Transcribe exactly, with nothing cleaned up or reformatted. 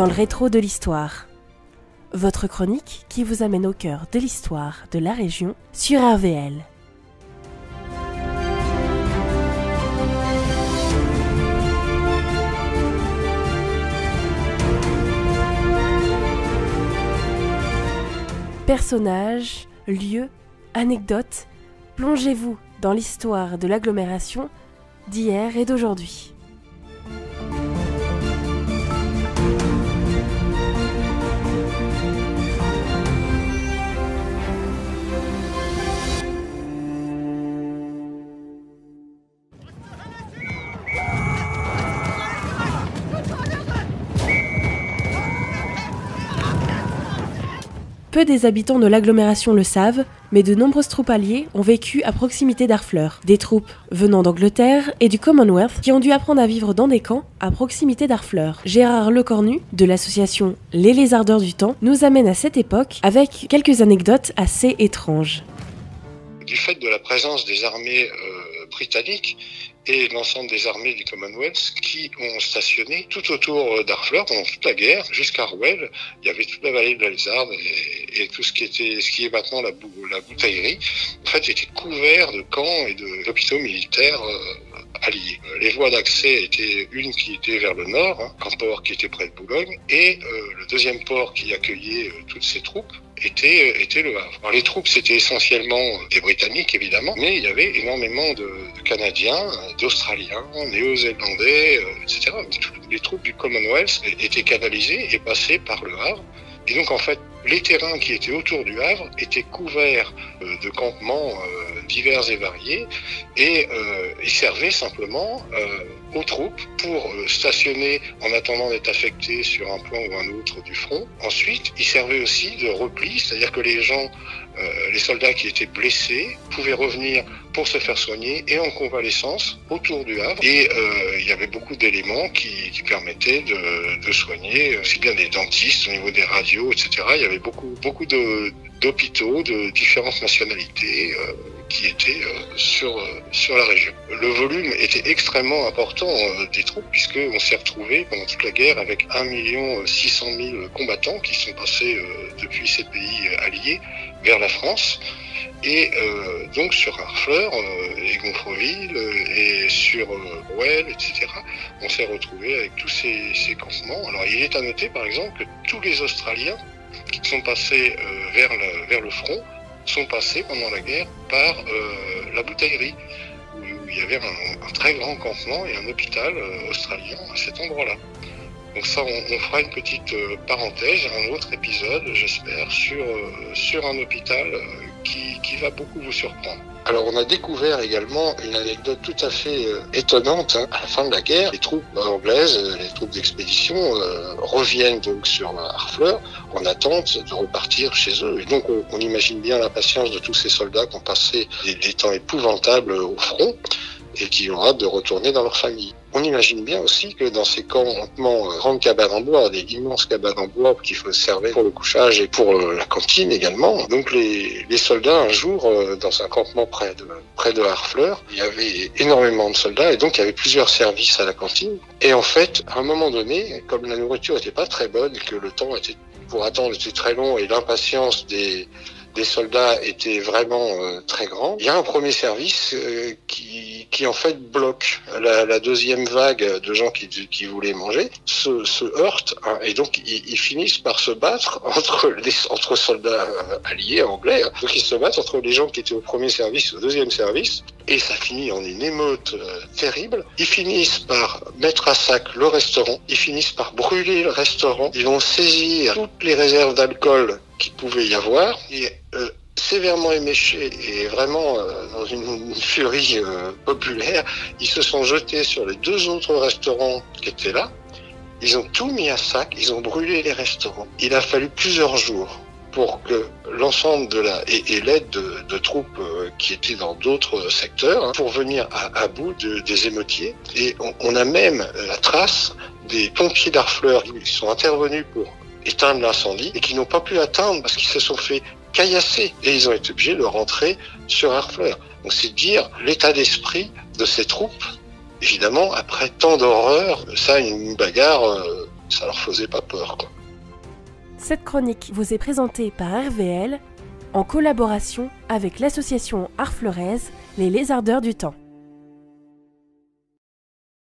dans le rétro de l'histoire. Votre chronique qui vous amène au cœur de l'histoire de la région sur R V L. Personnages, lieux, anecdotes, plongez-vous dans l'histoire de l'agglomération d'hier et d'aujourd'hui. Peu des habitants de l'agglomération le savent, mais de nombreuses troupes alliées ont vécu à proximité d'Harfleur. Des troupes venant d'Angleterre et du Commonwealth qui ont dû apprendre à vivre dans des camps à proximité d'Harfleur. Gérard Lecornu, de l'association Les Lézardeurs du Temps, nous amène à cette époque avec quelques anecdotes assez étranges. Du fait de la présence des armées euh, britanniques et l'ensemble des armées du Commonwealth qui ont stationné tout autour d'Harfleur pendant toute la guerre, jusqu'à Rouel, il y avait toute la vallée de la Lézarde et, et tout ce qui était, ce qui est maintenant la, bou, la bouteillerie, en fait, était couvert de camps et de, d'hôpitaux militaires euh, alliés. Les voies d'accès étaient une qui était vers le nord, hein, un port qui était près de Boulogne, et euh, le deuxième port qui accueillait euh, toutes ces troupes était, était le Havre. Alors, les troupes, c'était essentiellement des Britanniques, évidemment, mais il y avait énormément de, de Canadiens, d'Australiens, Néo-Zélandais, euh, et cetera. Les troupes du Commonwealth étaient canalisées et passaient par le Havre. Et donc, en fait, les terrains qui étaient autour du Havre étaient couverts euh, de campements euh, divers et variés et euh, ils servaient simplement euh, aux troupes pour euh, stationner en attendant d'être affectés sur un plan ou un autre du front. Ensuite, ils servaient aussi de repli, c'est-à-dire que les gens, euh, les soldats qui étaient blessés pouvaient revenir pour se faire soigner et en convalescence autour du Havre. Et euh, il y avait beaucoup d'éléments qui, qui permettaient de, de soigner, aussi bien des dentistes au niveau des radios, et cetera. Il y avait beaucoup, beaucoup de, d'hôpitaux de différentes nationalités euh, qui étaient euh, sur, euh, sur la région. Le volume était extrêmement important euh, des troupes puisqu'on s'est retrouvé pendant toute la guerre avec un million six cent mille combattants qui sont passés euh, depuis ces pays alliés vers la France. Et euh, donc sur Harfleur euh, et Gonfreville euh, et sur euh, Rouel, et cetera, on s'est retrouvé avec tous ces, ces campements. Alors il est à noter par exemple que tous les Australiens qui sont passés euh, vers, le, vers le front sont passés pendant la guerre par euh, la bouteillerie, où, où il y avait un, un très grand campement et un hôpital euh, australien à cet endroit-là. Donc ça, on, on fera une petite euh, parenthèse, un autre épisode, j'espère, sur, euh, sur un hôpital euh, qui, qui va beaucoup vous surprendre. Alors on a découvert également une anecdote tout à fait euh, étonnante. Hein. À la fin de la guerre, les troupes anglaises, les troupes d'expédition euh, reviennent donc sur Harfleur en attente de repartir chez eux. Et donc on, on imagine bien l'impatience de tous ces soldats qui ont passé des, des temps épouvantables au front et qui ont hâte de retourner dans leur famille. On imagine bien aussi que dans ces campements, euh, grandes cabanes en bois, des immenses cabanes en bois qui servaient pour le couchage et pour euh, la cantine également. Donc les, les soldats, un jour, euh, dans un campement près de, près de Harfleur, il y avait énormément de soldats et donc il y avait plusieurs services à la cantine. Et en fait, à un moment donné, comme la nourriture était pas très bonne, que le temps était, pour attendre était très long et l'impatience des des soldats était vraiment euh, très grand. Il y a un premier service euh, qui, qui en fait bloque. La, la deuxième vague de gens qui, qui voulaient manger se, se heurte hein, et donc ils, ils finissent par se battre entre les entre soldats euh, alliés anglais. Hein. Donc ils se battent entre les gens qui étaient au premier service et au deuxième service et ça finit en une émeute euh, terrible. Ils finissent par mettre à sac le restaurant. Ils finissent par brûler le restaurant. Ils vont saisir toutes les réserves d'alcool qu'il pouvait y avoir et euh, sévèrement éméchés et vraiment euh, dans une, une furie euh, populaire, ils se sont jetés sur les deux autres restaurants qui étaient là. Ils ont tout mis à sac, ils ont brûlé les restaurants. Il a fallu plusieurs jours pour que l'ensemble de la et, et l'aide de, de troupes euh, qui étaient dans d'autres secteurs hein, pour venir à, à bout de, des émeutiers. Et on, on a même la trace des pompiers d'Harfleur qui sont intervenus pour éteindre l'incendie et qui n'ont pas pu atteindre parce qu'ils se sont fait caillasser et ils ont été obligés de rentrer sur Harfleur. Donc c'est dire l'état d'esprit de ces troupes. Évidemment, après tant d'horreurs, ça, une bagarre, euh, ça leur faisait pas peur, quoi. Cette chronique vous est présentée par R V L en collaboration avec l'association Harfleurèse, les Lézardeurs du Temps.